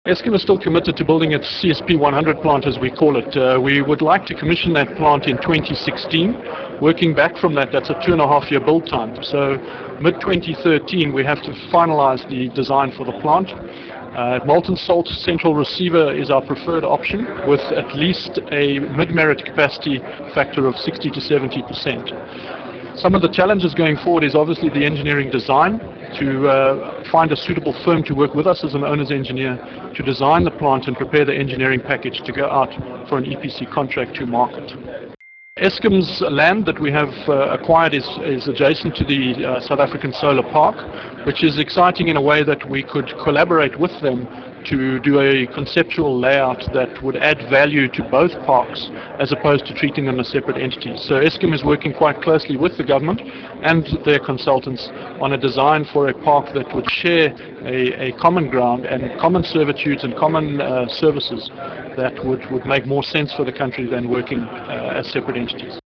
Eskom is still committed to building its CSP 100 plant, as we call it. We would like to commission that plant in 2016. Working back from that, that's a 2.5-year build time. So mid-2013, we have to finalize the design for the plant. Molten salt central receiver is our preferred option, with at least a mid-merit capacity factor of 60 to 70%. Some of the challenges going forward is obviously the engineering design, to find a suitable firm to work with us as an owner's engineer to design the plant and prepare the engineering package to go out for an EPC contract to market. Eskom's land that we have acquired is adjacent to the South African Solar Park, which is exciting in a way that we could collaborate with them to do a conceptual layout that would add value to both parks as opposed to treating them as separate entities. So Eskom is working quite closely with the government and their consultants on a design for a park that would share a common ground and common servitudes and common services that would make more sense for the country than working as separate entities.